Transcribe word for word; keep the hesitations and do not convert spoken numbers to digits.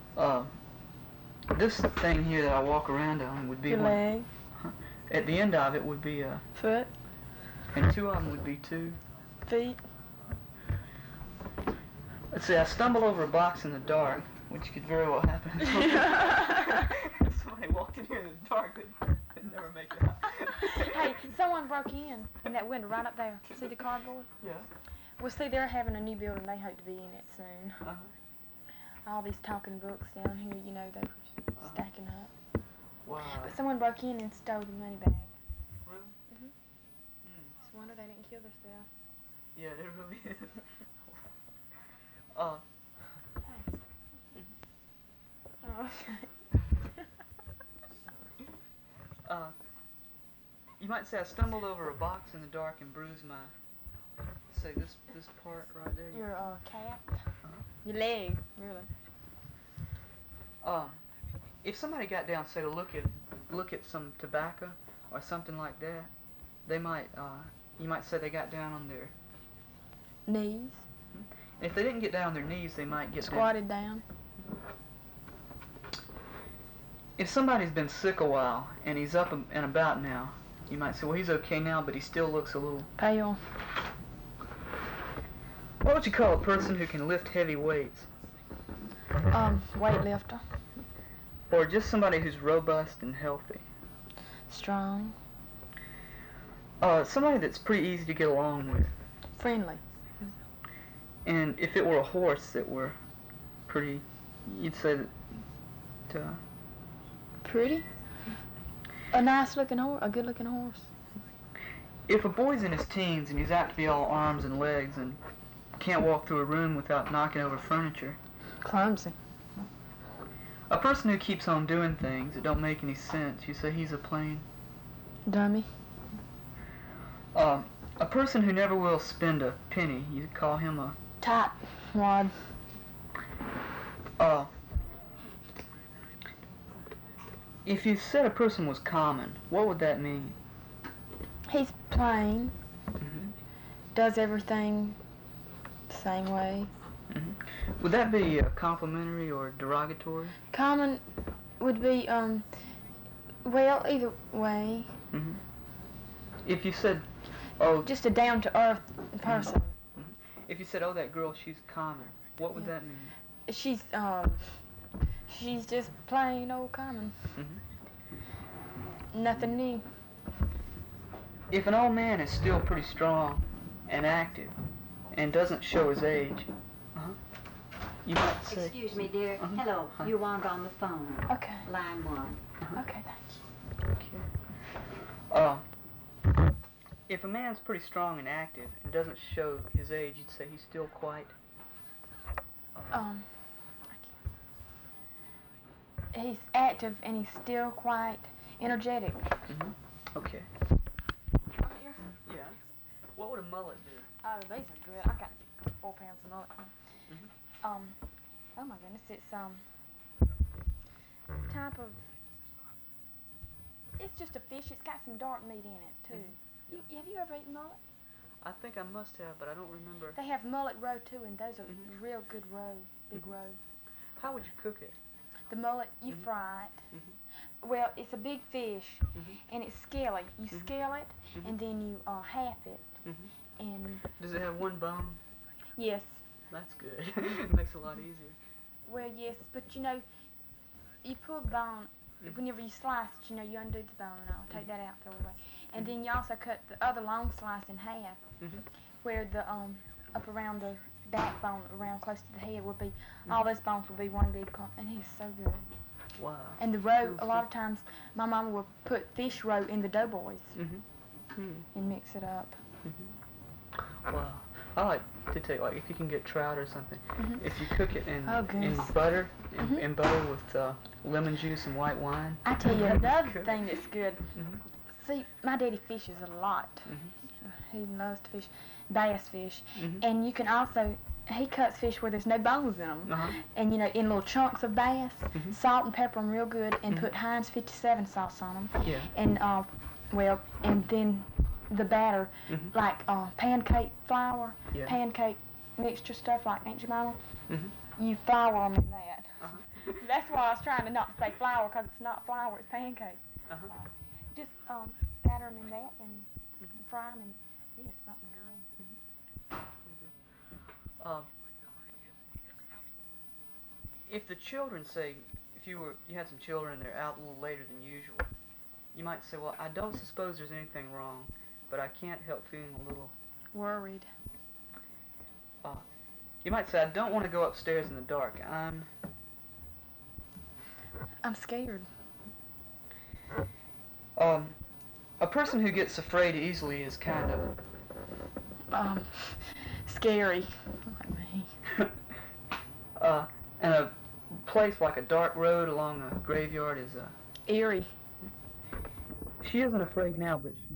Uh, this thing here that I walk around on would be Your one. leg, At the end of it would be a, foot, and two of them would be two. feet. Let's see, I stumbled over a box in the dark, which could very well happen. Somebody walked in here in the dark, could, could never make it out. Hey, someone broke in in that window right up there. See the cardboard? Yeah. Well, see, they're having a new building. They hope to be in it soon. Uh-huh. All these talking books down here, you know, they were Uh-huh. stacking up. Wow. But someone broke in and stole the money bag. Really? Mhm. Hmm. Just wonder they didn't kill themselves. Yeah, it really is. uh, Thanks. Oh, okay. uh, you might say I stumbled over a box in the dark and bruised my, say this this part right there. Your uh, calf, Uh-huh. your leg, really. Um, if somebody got down, say to look at look at some tobacco or something like that, they might uh, you might say they got down on their. Knees, If they didn't get down on their knees, they might get squatted down. down. If somebody's been sick a while and he's up and about now, you might say, well, he's okay now, but he still looks a little. Pale. What would you call a person who can lift heavy weights? Um, weightlifter. Or just somebody who's robust and healthy? Strong. Uh, somebody that's pretty easy to get along with. Friendly. And if it were a horse that were pretty, you'd say that. Uh, Pretty. A nice looking horse, a good looking horse. if a boy's in his teens and he's apt to be all arms and legs and can't walk through a room without knocking over furniture, Clumsy. a person who keeps on doing things that don't make any sense, you say he's a plain. Dummy. Uh, a person who never will spend a penny, you call him a. Tight wad. Uh, if you said a person was common, what would that mean? He's plain. Mm-hmm. Does everything the same way. Mm-hmm. Would that be uh, complimentary or derogatory? Common would be, um, well, either way. Mm-hmm. If you said, oh, Just a down-to-earth person. Mm-hmm. If you said, oh, that girl, she's common, what would Yeah. that mean? She's, um, she's just plain old common. Mm-hmm. Nothing new. If an old man is still pretty strong and active and doesn't show his age, uh-huh, you might say. Excuse me, dear. Uh-huh. Hello. Hi. You want on the phone. Okay. Line one. Uh-huh. Okay, thank you. Okay. Uh, if a man's pretty strong and active and doesn't show his age, you'd say he's still quite. Uh, Um, he's active and he's still quite energetic. mhm. Okay. Yeah. What would a mullet do? Oh, these are good. I got four pounds of mullet. Mhm. Um, oh my goodness, it's um type of. It's just a fish. It's got some dark meat in it too. Mhm. You, have you ever eaten mullet? I think I must have, but I don't remember. They have mullet roe too, and those are Mhm. real good roe, big Mhm. roe. How would you cook it? The mullet, you Mhm. fry it. Mhm. Well, it's a big fish, Mhm. and it's scaly. You Mhm. scale it, Mhm. and then you uh, half it, Mhm. and Does it have one bone? yes. That's good. It makes it a lot easier. Well, yes, but you know, you pull the bone, Mhm. whenever you slice it, you know, you undo the bone and all, take that out, throw it away. And Mhm. then you also cut the other long slice in half, Mhm. where the, um, up around the backbone, around close to the head would be, all those bones would be one big clump, and it's so good. Wow. And the roe, Sounds a lot good. of times, my mama would put fish roe in the doughboys Mhm. Mhm. and mix it up. Mhm. Wow. I like to take, like, if you can get trout or something, Mhm. if you cook it in, Oh, in goodness. butter, in, Mhm. in butter with uh, lemon juice and white wine. I tell you That'd be another good. thing that's good. Mhm. See, my daddy fishes a lot. Mhm. He loves to fish, bass fish, Mhm. and you can also, he cuts fish where there's no bones in them, Uh-huh. and you know, in little chunks of bass, Mhm. salt and pepper them real good, and Mhm. put Heinz fifty-seven sauce on them, Yeah. and uh, well, and then the batter, Mhm. like uh, pancake flour, Yeah. pancake mixture stuff like Aunt Jemima, Mhm. you flour them in that. Uh-huh. That's why I was trying to not to say flour, because it's not flour, it's pancake. Uh-huh. Uh, just um, batter them in that and Mhm. fry them, and yeah, it's something good. Um, if the children say, if you were, you had some children and they're out a little later than usual, you might say, well, I don't suppose there's anything wrong, but I can't help feeling a little. Worried. Uh, you might say, I don't want to go upstairs in the dark. I'm. I'm scared. Um, a person who gets afraid easily is kind of. Um, scary. Like me. uh, and a place like a dark road along a graveyard is a. Eerie. She isn't afraid now, but